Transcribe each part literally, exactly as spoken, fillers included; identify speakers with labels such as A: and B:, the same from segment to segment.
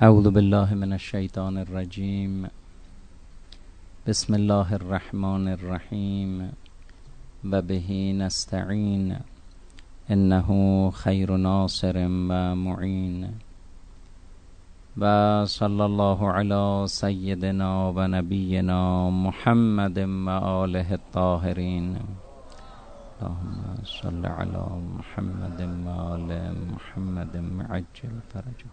A: اعوذ بالله من الشیطان الرجیم. بسم الله الرحمن الرحیم و به نستعین انه خیر ناصر و معین و صلی الله علی سیدنا و نبینا محمد و آله الطاهرین. اللهم صل علی محمد و آل محمد عجل فرجه.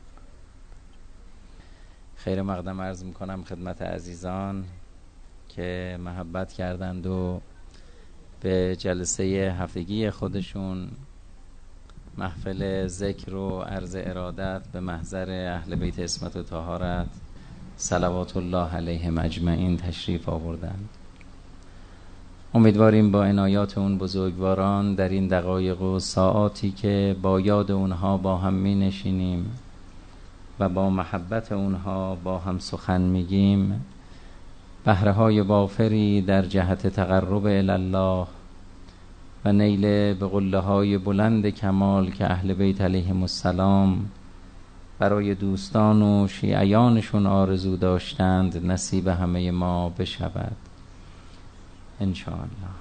A: خیر مقدم عرض میکنم خدمت عزیزان که محبت کردند و به جلسه هفتگی خودشون محفل ذکر و عرض ارادت به محضر اهل بیت عصمت و طهارت صلوات الله علیهم اجمعین تشریف آوردند. امیدواریم با عنایات اون بزرگواران در این دقایق و ساعاتی که با یاد اونها با هم می نشینیم و با محبت اونها با هم سخن میگیم بهره های وافری در جهت تقرب الی الله و نیل به قله های بلند کمال که اهل بیت علیهم السلام برای دوستان و شیعیانشون آرزو داشتند نصیب همه ما بشود ان شاء الله.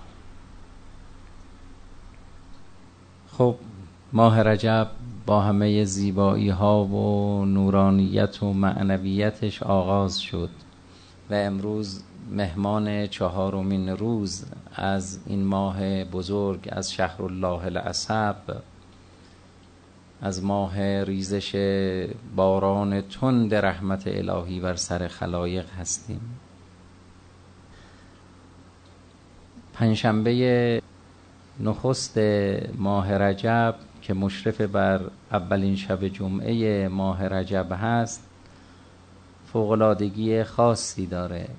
A: خب ماه رجب با همه زیبایی ها و نورانیت و معنویتش آغاز شد و امروز مهمان چهارمین روز از این ماه بزرگ، از شهر الله العصب، از ماه ریزش باران تند رحمت الهی بر سر خلایق هستیم. پنجشنبه نخست ماه رجب که مشرف بر اولین شب جمعه ماه رجب هست فوق‌العادگی خاصی داره.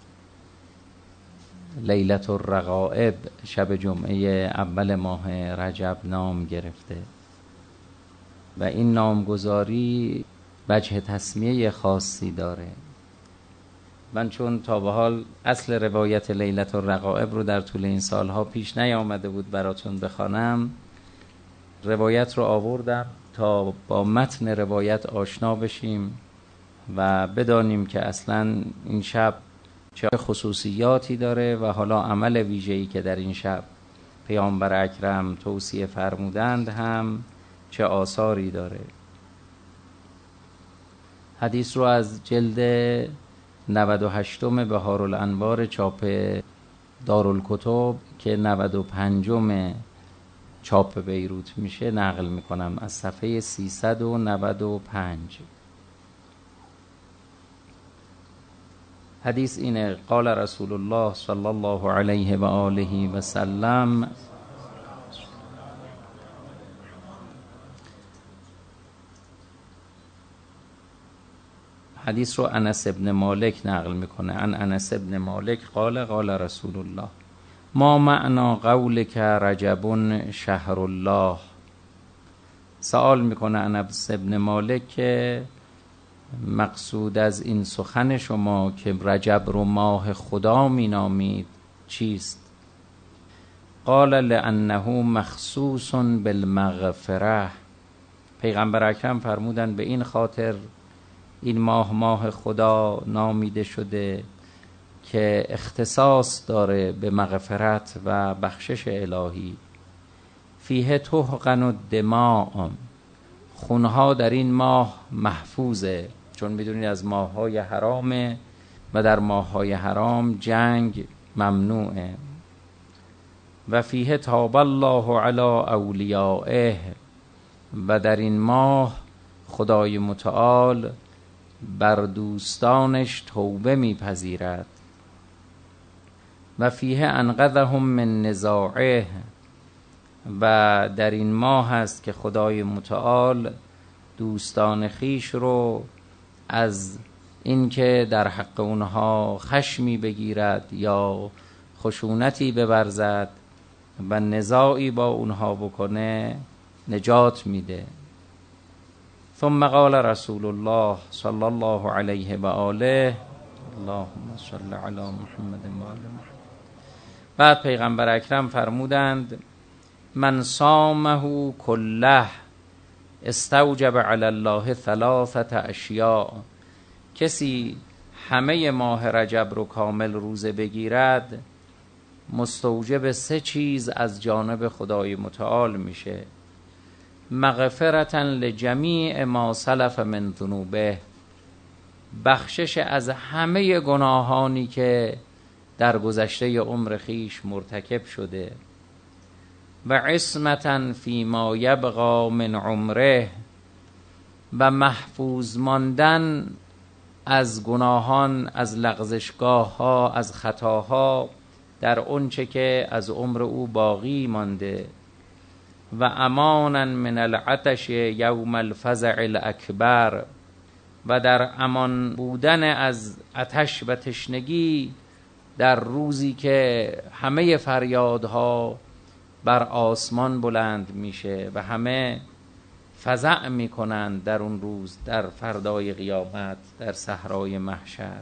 A: لیلة الرغائب شب جمعه اول ماه رجب نام گرفته و این نامگذاری وجه تسمیه خاصی داره. من چون تا به حال اصل روایت لیلة الرغائب رو در طول این سالها پیش نیامده بود براتون بخوانم، روایت رو آوردم تا با متن روایت آشنا بشیم و بدانیم که اصلا این شب چه خصوصیاتی داره و حالا عمل ویژه‌ای که در این شب پیامبر اکرم توصیه فرمودند هم چه آثاری داره. حدیث رو از جلد نود و هشتم بهارالانوار چاپ دارالکتب که نود و پنجم چاپ بیروت میشه نقل میکنم از صفحه سیصد و نود و پنج. حدیث اینه: قال رسول الله صلی الله علیه و آله و سلم حدیث رو انس ابن مالک نقل میکنه. ان انس ابن مالک قال قال رسول الله ما معنی قولک رجب شهر الله. سوال میکنه انس ابن مالک که مقصود از این سخن شما که رجب رو ماه خدا مینامید چیست؟ قال لانه مخصوص بالمغفره. پیغمبر اکرم فرمودن به این خاطر این ماه ماه خدا نامیده شده که اختصاص داره به مغفرت و بخشش الهی. فیه تحقن الدماء. خونها در این ماه محفوظه، چون میدونید از ماه‌های حرامه و در ماه‌های حرام جنگ ممنوعه. و فیه تاب الله علی اولیائه. و در این ماه خدای متعال بر دوستانش توبه میپذیرد. و فیه انقذهم من نزاعه. و در این ماه هست که خدای متعال دوستان خیش رو از اینکه در حق اونها خشمی بگیرد یا خشونتی بورزد و نزاعی با اونها بکنه نجات میده. ثم قال رسول الله صلی الله علیه و آله اللهم صل علی محمد و آل محمد. بعد پیغمبر اکرم فرمودند من صامه کله استوجب علی الله ثلاثه اشیاء، کسی همه ماه رجب رو کامل روزه بگیرد مستوجب سه چیز از جانب خدای متعال میشه. مغفرة لجمیع ما سلف من ذنوبه، بخشش از همه گناهانی که در گذشته عمر خیش مرتکب شده. و عصمة فیما یبقی من عمره، و محفوظ ماندن از گناهان، از لغزشگاه ها، از خطاها در اونچه که از عمر او باقی مانده. و امانا من العطش یوم الفزع الاکبر، و در امان بودن از آتش و تشنگی در روزی که همه فریادها بر آسمان بلند میشه و همه فزع میکنند در اون روز، در فردای قیامت، در صحرای محشر.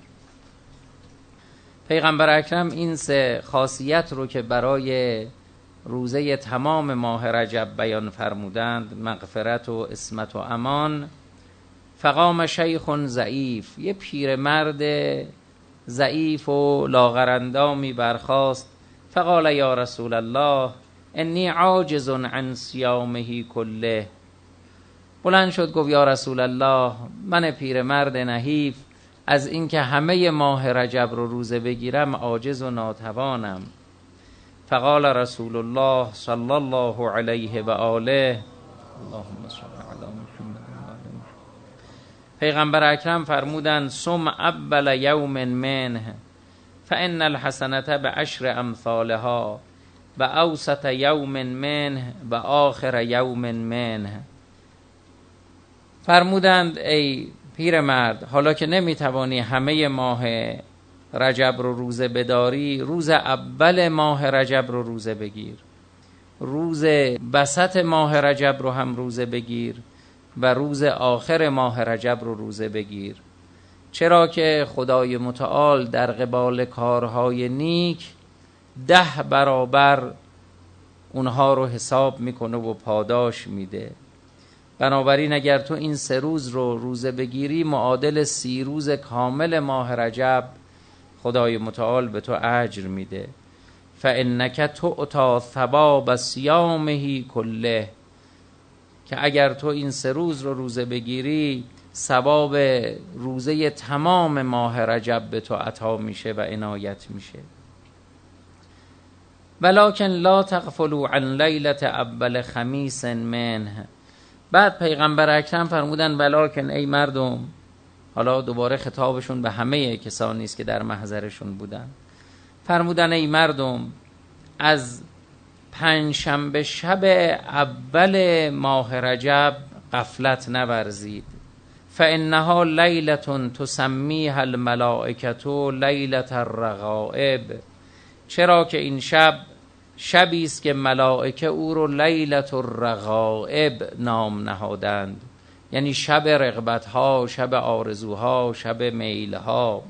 A: پیغمبر اکرم این سه خاصیت رو که برای روزه تمام ماه رجب بیان فرمودند، مغفرت و عصمت و امان. فقام شیخ ضعیف، یه پیرمرد ضعیف و لاغرندامی برخاست. فقال یا رسول الله انی عاجز عن صیامه کله، بلند شد گفت یا رسول الله من پیرمرد نحیف از اینکه همه ماه رجب رو روزه بگیرم عاجز و ناتوانم. فقال رسول الله صلی الله علیه و آله اللهم صل علی محمد و آل محمد، پیغمبر اکرم فرمودند صم اول یوم منه فان الحسنة بعشر امثالها و اوسط یوم منه و آخر یوم منه. فرمودند ای پیرمرد، حالا که نمیتوانی همه ماه رجب رو روزه بداری، روز اول ماه رجب رو روزه بگیر، روز وسط ماه رجب رو هم روزه بگیر و روز آخر ماه رجب رو روزه بگیر. چرا که خدای متعال در قبال کارهای نیک ده برابر اونها رو حساب میکنه و پاداش میده. بنابراین اگر تو این سه روز رو روزه بگیری معادل سی روز کامل ماه رجب خدای متعال به تو اجر میده. فانک تعطی ثواب صیامه کله، که اگر تو این سه روز رو روزه بگیری ثواب روزه تمام ماه رجب به تو عطا میشه و عنایت میشه. ولکن لا تغفلوا عن لیلة اول خمیس منه. بعد پیغمبر اکرم فرمودن ولکن ای مردم، حالا دوباره خطابشون به همه کسانی است که در محضرشون بودن، فرمودن ای مردم از پنجشنبه شب اول ماه رجب غفلت نورزید. فانها لیلة تسمیها الملائکة لیلة الرغائب، چرا که این شب شبی است که ملائکه او رو لیلة الرغائب نام نهادند، یعنی شب رغبت‌ها، شب آرزوها، شب میل‌ها.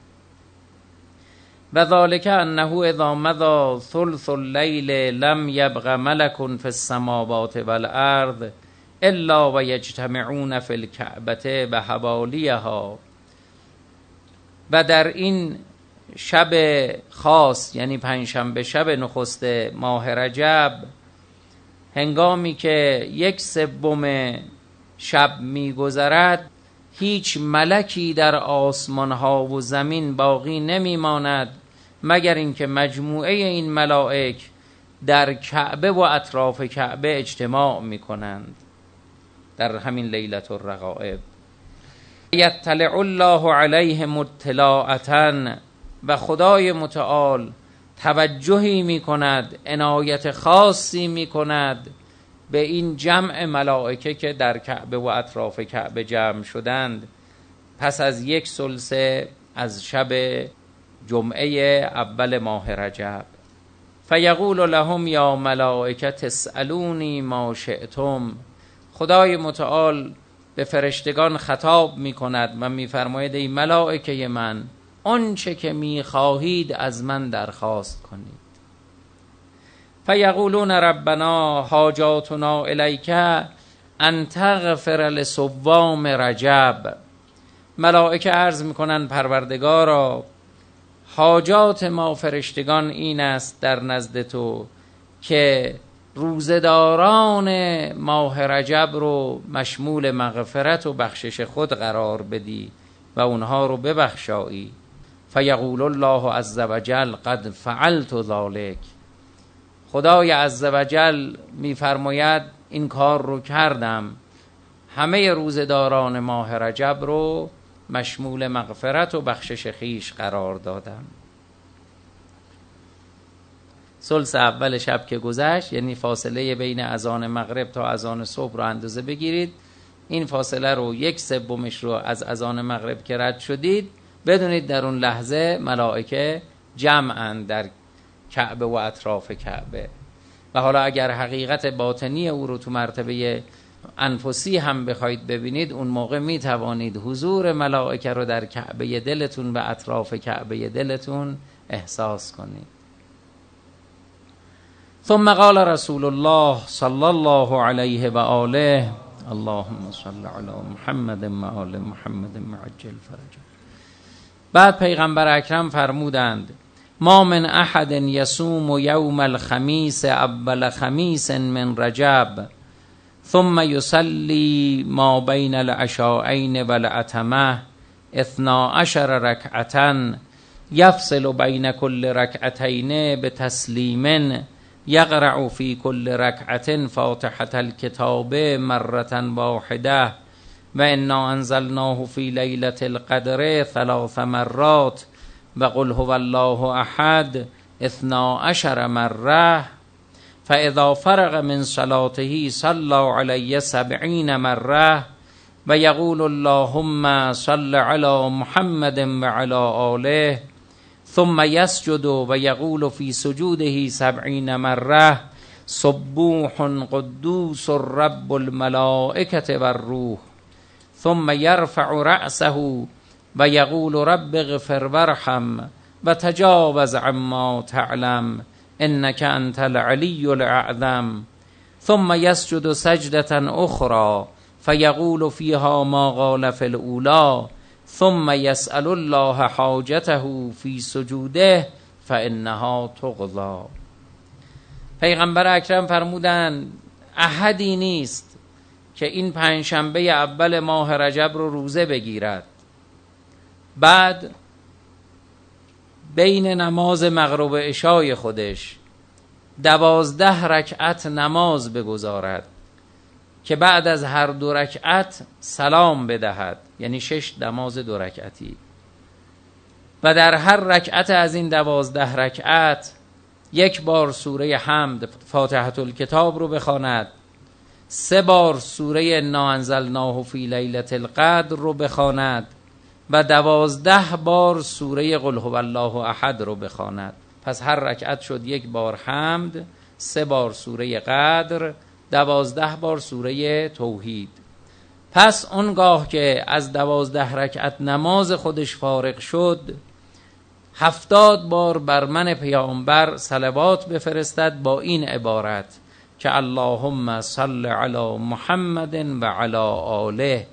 A: و ذالک انه اذا مضى ثلث اللیل لم یبق ملک فی السماوات والارض الا و یجتمعون فی الکعبة و حوالیها. و در این شب خاص، یعنی پنجشنبه شب نخست ماه رجب، هنگامی که یک سوم شب میگذرد هیچ ملکی در آسمان ها و زمین باقی نمیماند مگر اینکه مجموعه این ملائک در کعبه و اطراف کعبه اجتماع میکنند در همین لیلة الرغائب. یطلع الله علیهم اطلاعة، و خدای متعال توجهی میکند، عنایت خاصی میکند به این جمع ملائکه که در کعبه و اطراف کعبه جمع شدند پس از یک ثلث از شب جمعه اول ماه رجب. فیقول لهم یا ملائکه تسألونی ما شئتم، خدای متعال به فرشتگان خطاب میکند و میفرماید ای ملائکه من آنچه که میخواهید از من درخواست کنید. فیقولون ربنا حاجاتنا الیک ان تغفر لصوام رجب. ملائکه عرض میکنن پروردگارا حاجات ما فرشتگان این است در نزد تو که روزداران ماه رجب رو مشمول مغفرت و بخشش خود قرار بدی و اونها رو ببخشایی. فیقول الله عز وجل قد فعلت ذلک. خدای عز وجل میفرماید این کار رو کردم، همه روزداران ماه رجب رو مشمول مغفرت و بخشش خیش قرار دادم. ثلث اول شب که گذشت، یعنی فاصله بین اذان مغرب تا اذان صبح رو اندازه بگیرید. این فاصله رو یک سومش رو از اذان مغرب که رد شدید بدونید در اون لحظه ملائکه جمعن در کعبه و اطراف کعبه. و حالا اگر حقیقت باطنی او رو تو مرتبه انفسی هم بخواید ببینید، اون موقع می توانید حضور ملائکه رو در کعبه دلتون و اطراف کعبه دلتون احساس کنید. ثم قال رسول الله صلی الله علیه و آله اللهم صل علی محمد و آل محمد معجل فرجه. بعد پیغمبر اکرم فرمودند ما من احد یصوم یوم الخمیس اول خمیس من رجب ثم یصلی ما بین العشاءین والعتمه اثنا عشر رکعتا یفصل بین کل رکعتین بتسلیم یقرع فی کل رکعت فاتحة الکتاب مرة واحده و انا انزلناه فی لیلة القدر ثلاث مرات و قل هو الله احد اثنا عشر مره فاذا فرغ من صلاته صلى علی سبعین مره و یقول اللهم صل علی محمد و علی آله ثم یسجد و یقول فی سجوده سبعین مره سبوح قدوس رب الملائکة و الروح ثم یرفع رأسه و یقول رب اغفر وارحم و تجاوز عما تعلم انک انت العلی الاعظم ثم یسجد سجدة اخرى فیقول فیها ما قال فی الاولی ثم یسأل الله حاجته فی سجوده فانها تقضی. پیغمبر اکرم فرمودند احدی نیست که این پنجشنبه اول ماه رجب رو روزه بگیرد، بعد بین نماز مغرب و عشای خودش دوازده رکعت نماز بگذارد که بعد از هر دو رکعت سلام بدهد، یعنی شش نماز دو رکعتی، و در هر رکعت از این دوازده رکعت یک بار سوره حمد فاتحة الکتاب رو بخواند، سه بار سوره انا انزلناه فی لیلة القدر رو بخواند و دوازده بار سوره قل هو الله احد رو بخواند. پس هر رکعت شد یک بار حمد، سه بار سوره قدر، دوازده بار سوره توحید. پس اونگاه که از دوازده رکعت نماز خودش فارغ شد، هفتاد بار بر من پیامبر صلوات بفرستد با این عبارت که اللهم صل علی محمد و علی آله.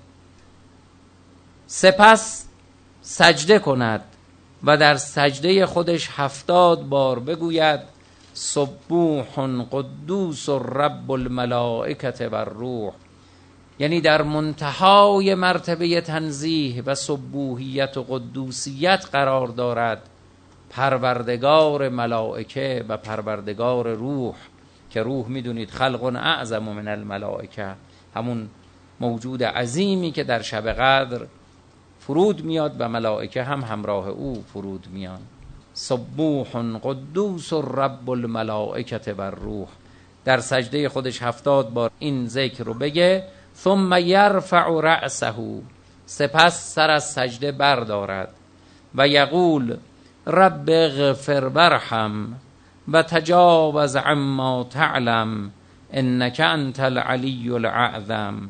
A: سپس سجده کند و در سجده خودش هفتاد بار بگوید سبوح قدوس رب الملائکة و الروح، یعنی در منتهای مرتبه تنزیه و سبوحیت و قدوسیت قرار دارد پروردگار ملائکه و پروردگار روح، که روح میدونید خلق اعظم من الملائکه، همون موجود عظیمی که در شب قدر فرود میاد و ملائکه هم همراه او فرود میان. سبوح قدوس رب الملائکة و الروح. در سجده خودش هفتاد بار این ذکر رو بگه. ثم یرفع رأسه، سپس سر از سجده بردارد و یقول رب اغفر وارحم و تجاوز عما تعلم انک انت العلی الاعظم.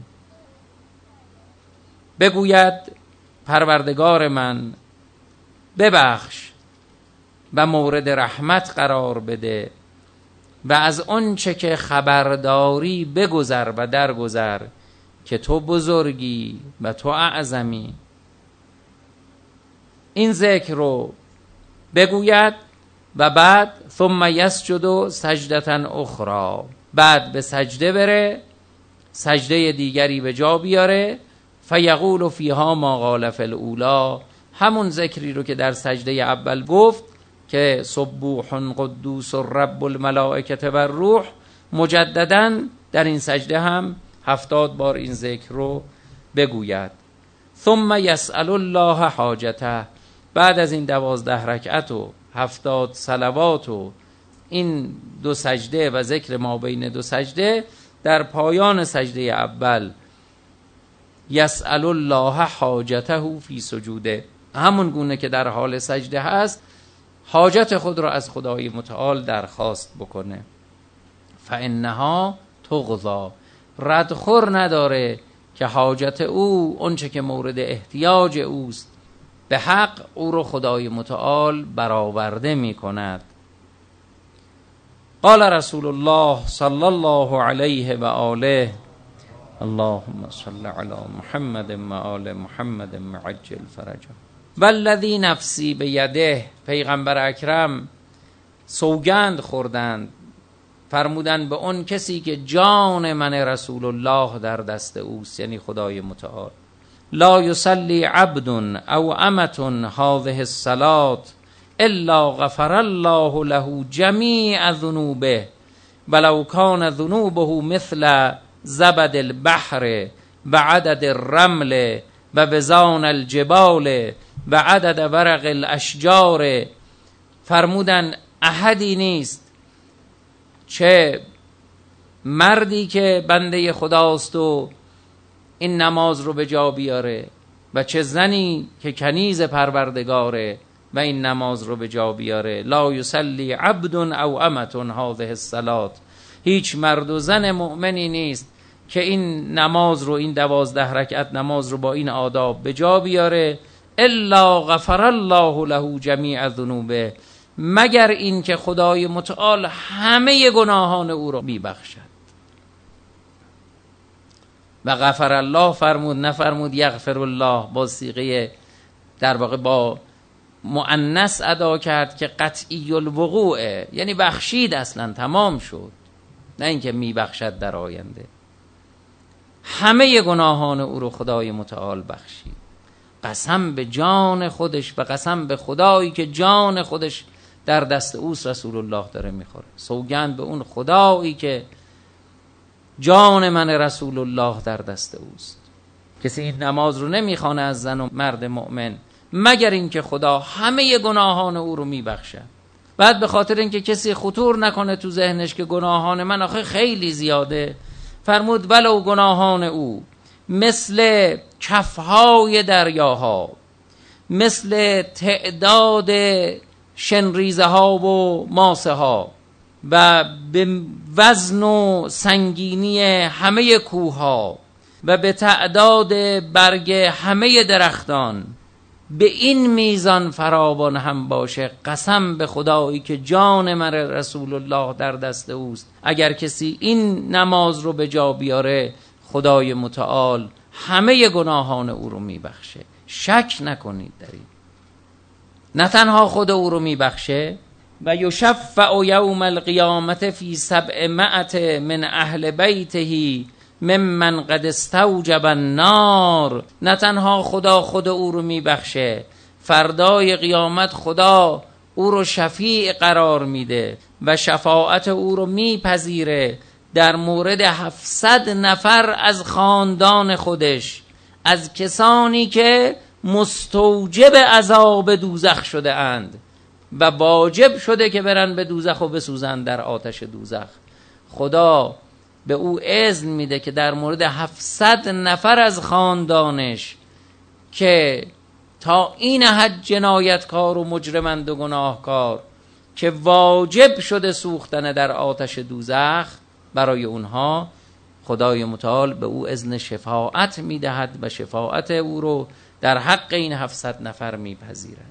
A: بگوید پروردگار من ببخش و مورد رحمت قرار بده و از اون چه که خبرداری بگذر و درگذر که تو بزرگی و تو اعظمی. این ذکر رو بگوید و بعد ثم یسجد سجدة اخرى، بعد به سجده بره، سجده دیگری به جا بیاره. فیقول فیها ما قال فی الاولی، همون ذکری رو که در سجده اول گفت که سبوح قدوس رب الملائکه و الروح، مجددا در این سجده هم هفتاد بار این ذکر رو بگوید. ثم یسأل الله حاجته، بعد از این دوازده رکعت و هفتاد صلوات و این دو سجده و ذکر ما بین دو سجده، در پایان سجده اول یسأل الله حاجته فی سجوده، همون گونه که در حال سجده هست حاجت خود را از خدای متعال درخواست بکنه. فانها تقضی، ردخور نداره که حاجت او، اونچه که مورد احتیاج اوست به حق، او رو خدای متعال برآورده می کند. قال رسول الله صلی الله علیه و آله اللهم صل علی محمد و آل محمد معجل فرجه والذی نفسی بیده. پیغمبر اکرم سوگند خوردند، فرمودند به اون کسی که جان من رسول الله در دست اوست، یعنی خدای متعال، لا یصلی عبد او امة هذه الصلاة الا غفر الله له جمیع ذنوبه ولو کان ذنوبه مثل زبد البحر و عدد الرمل و وزان الجبال و عدد ورق الاشجار. فرمودن احدی نیست، چه مردی که بنده خداست و این نماز رو به جا بیاره و چه زنی که کنیز پروردگاره و این نماز رو به جا بیاره. لا یصلی عبد او امة هذه الصلاة، هیچ مرد و زن مؤمنی نیست که این نماز رو، این دوازده رکعت نماز رو با این آداب به جا بیاره، الا غفر الله له جمیع ذنوبه، مگر این که خدای متعال همه گناهان او رو میبخشد. و غفر الله فرمود، نفرمود یغفر الله، با صیغه در واقع با مؤنث ادا کرد که قطعی الوقوعه، یعنی بخشید، اصلا تمام شد، نه اینکه میبخشد در آینده. همه گناهان او رو خدای متعال بخشید. قسم به جان خودش و قسم به خدایی که جان خودش در دست اوست رسول الله داره میخوره. سوگند به اون خدایی که جان من رسول الله در دست اوست. کسی این نماز رو نمیخوانه از زن و مرد مؤمن مگر اینکه خدا همه گناهان او رو میبخشه. بعد به خاطر اینکه کسی خطور نکنه تو ذهنش که گناهان من آخه خیلی زیاده، فرمود ولو گناهان او مثل کفهای دریاها، مثل تعداد شنریزه ها و ماسه ها و به وزن و سنگینی همه کوه ها و به تعداد برگ همه درختان، به این میزان فراوان هم باشه، قسم به خدایی که جان من رسول الله در دست اوست، اگر کسی این نماز رو به جا بیاره خدای متعال همه گناهان او رو میبخشه. شک نکنید در این. نه تنها خود او رو میبخشه، و یشفع یوم القیامت فی سبعمائة من اهل بیته ممن قد استوجب النار. نه تنها خدا خود او رو میبخشه، فردای قیامت خدا او رو شفیع قرار میده و شفاعت او رو میپذیره در مورد هفتصد نفر از خاندان خودش، از کسانی که مستوجب عذاب دوزخ شده اند و واجب شده که برن به دوزخ و بسوزن در آتش دوزخ. خدا به او اذن میده که در مورد هفتصد نفر از خاندانش که تا این حد جنایتکار و مجرمند و گناهکار که واجب شده سوختن در آتش دوزخ، برای اونها خدای متعال به او اذن شفاعت میدهد و شفاعت او رو در حق این هفتصد نفر میپذیرد.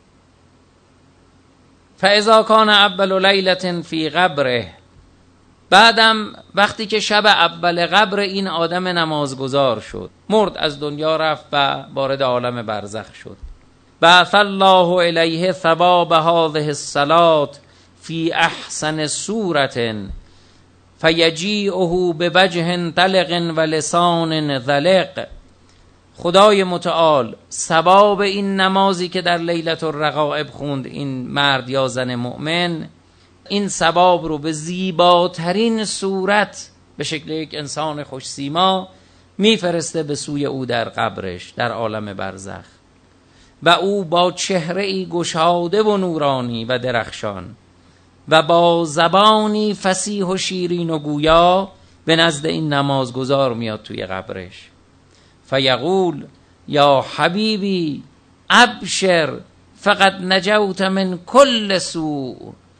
A: فاذا کان اول لیلة فی قبره، بعدم وقتی که شب اول قبر این آدم نمازگزار شد، مرد، از دنیا رفت و وارد عالم برزخ شد. بعث الله الیه ثواب هذه الصلاة فی احسن صورة فیجیعه بوجه طلق و لسان ذلق. خدای متعال ثواب این نمازی که در لیلة الرغائب خوند این مرد یا زن مؤمن، این ثواب رو به زیباترین صورت به شکل یک انسان خوش سیما میفرسته به سوی او در قبرش در عالم برزخ، و او با چهره ای گشاده و نورانی و درخشان و با زبانی فصیح و شیرین و گویا به نزد این نمازگزار میاد توی قبرش. فیقول یا حبیبی ابشر فقد نجوت من کل سوء.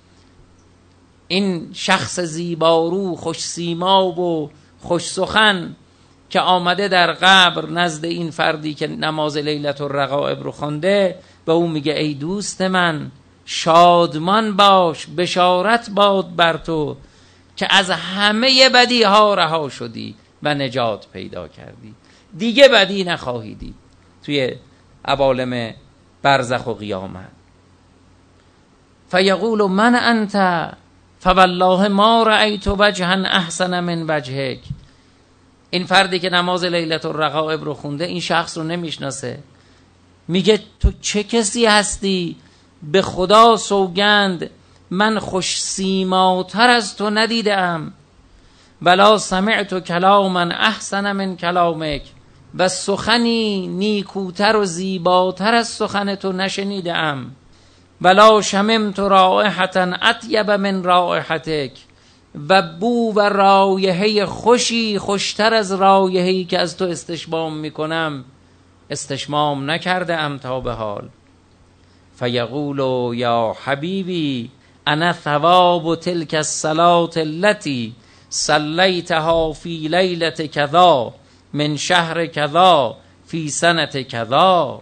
A: این شخص زیبارو، خوش سیما و خوش سخن که آمده در قبر نزد این فردی که نماز لیلة الرغائب رو خوانده، به اون میگه ای دوست من، شادمان باش، بشارت باد بر تو که از همه بدی ها رها شدی و نجات پیدا کردی، دیگه بدی نخواهی دید توی عوالم برزخ و قیامت. فیقول من انت فوالله ما رأیت وجها احسن من وجهک. این فردی که نماز لیلة الرغائب رو خونده این شخص رو نمیشناسه، میگه تو چه کسی هستی؟ به خدا سوگند من خوش سیماتر از تو ندیدم. ولا سمعت کلاما احسن من کلامک، و سخنی نیکوتر و زیباتر از سخن تو نشنیدم. ولا شممت رائحة اطیب من رائحتک، و بو و رایحه خوشی خوشتر از رایحه‌ای که از تو استشمام میکنم استشمام نکرده ام تا به حال. فیقول یا حبیبی انا ثواب تلک الصلاة التي صلیتها فی لیلة کذا من شهر کذا فی سنة کذا.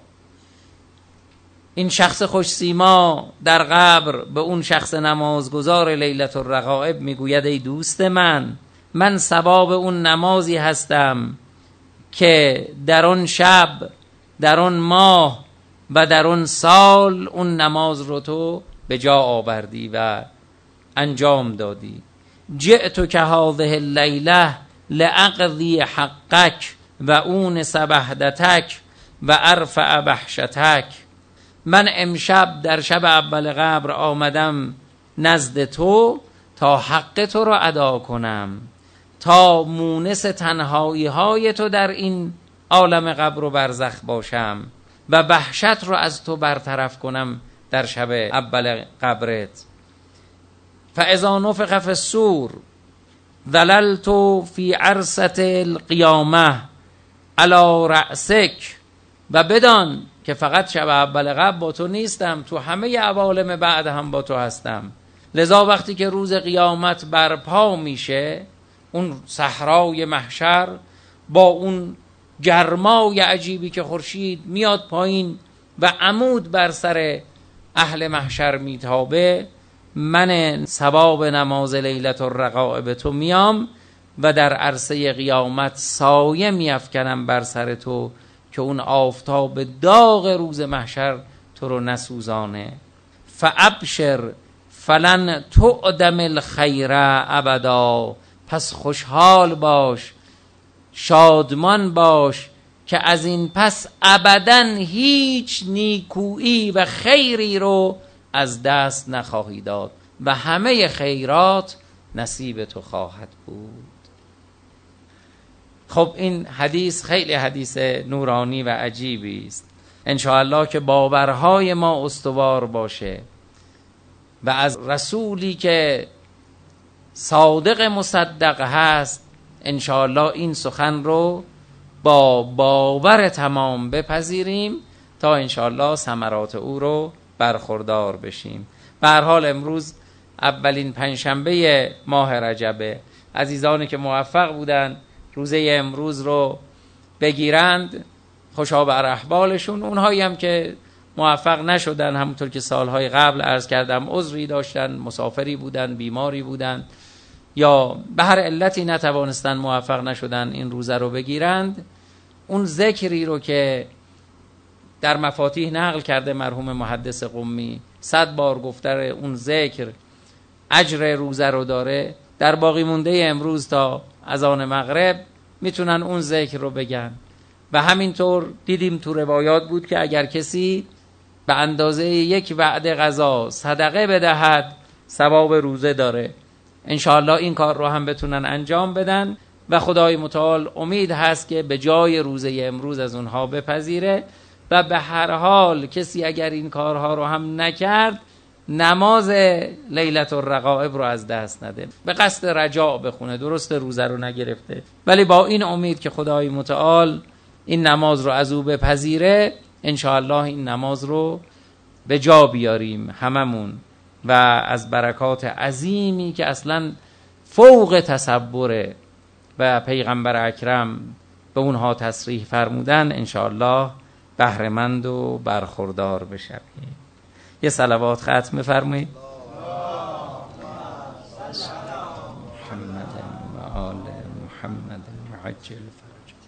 A: این شخص خوش سیما در قبر به اون شخص نمازگزار لیلة الرغائب میگوید ای دوست من، من ثواب اون نمازی هستم که در اون شب، در اون ماه و در اون سال اون نماز رو تو به جا آوردی و انجام دادی. جئتک هذه اللیله لأقضی حقک و اونس وحدتک و ارفع وحشتک. من امشب در شب اول قبر آمدم نزد تو تا حق تو رو ادا کنم، تا مونس تنهایی های تو در این عالم قبر و برزخ باشم و وحشت رو از تو برطرف کنم در شب اول قبرت. فاذا نفخ فی الصور ظللت فی عرصة القیامه علی رأسک. و بدان که فقط شب اول قبر با تو نیستم، تو همه عوالم بعد هم با تو هستم. لذا وقتی که روز قیامت برپا میشه، اون صحرای محشر با اون گرمای عجیبی که خورشید میاد پایین و عمود بر سر اهل محشر میتابه، من ثواب نماز لیلة الرغائب تو میام و در عرصه قیامت سایه میافکنم بر سر تو که اون آفتاب داغ روز محشر تو رو نسوزانه. فابشر فلن تعدم الخیر ابدا. پس خوشحال باش، شادمان باش که از این پس ابداً هیچ نیکویی و خیری رو از دست نخواهی داد و همه خیرات نصیب تو خواهد بود. خب این حدیث خیلی حدیث نورانی و عجیبی است. انشاءالله که باورهای ما استوار باشه و از رسولی که صادق مصدق هست انشاءالله این سخن رو با باور تمام بپذیریم تا انشاءالله ثمرات او رو برخوردار بشیم. به هر حال امروز اولین پنجشنبه ماه رجبه. عزیزانی که موفق بودن روزه امروز رو بگیرند خوشا بر احوالشون، اونهایی هم که موفق نشدن همونطور که سالهای قبل عرض کردم عذری داشتن، مسافری بودن، بیماری بودن یا به هر علتی نتوانستن موفق نشدن این روزه رو بگیرند، اون ذکری رو که در مفاتیح نقل کرده مرحوم محدث قمی، صد بار گفته اون ذکر اجر روزه رو داره، در باقی مونده امروز تا اذان مغرب میتونن اون ذکر رو بگن. و همینطور دیدیم تو روایات بود که اگر کسی به اندازه یک وعده غذا صدقه بدهد ثواب روزه داره. انشاءالله این کار رو هم بتونن انجام بدن و خدای متعال امید هست که به جای روزه امروز از اونها بپذیره. و به هر حال کسی اگر این کارها رو هم نکرد، نماز لیلة الرغائب رو از دست نده، به قصد رجاء بخونه. درست روزه رو نگرفته، ولی با این امید که خدای متعال این نماز رو از او بپذیره، انشاءالله این نماز رو به جا بیاریم هممون و از برکات عظیمی که اصلا فوق تصوره و پیغمبر اکرم به اونها تصریح فرمودن انشاءالله بهره‌مند و برخوردار بشویم. یه صلوات ختم بفرمایید. محمد و آل محمد عجل فرج.